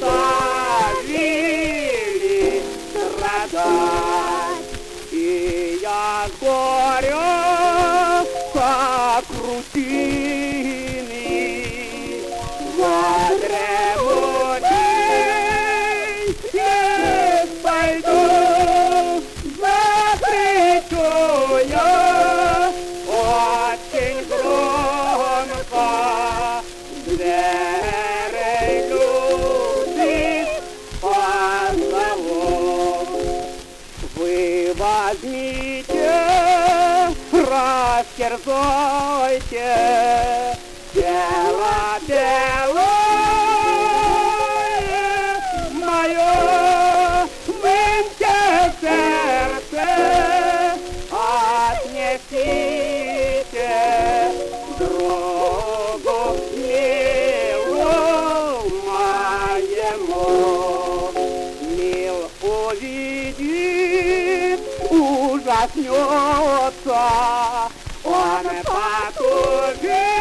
заставили страдать. И я с горя, как рутины, задремучий не пойду, закричу я очень громко. Дверей люди позовут. Вы возьмите, растерзайте тело белое мое, выньте сердце, отнесите другу милу моему. Мил увидит, ужаснется, он потужит.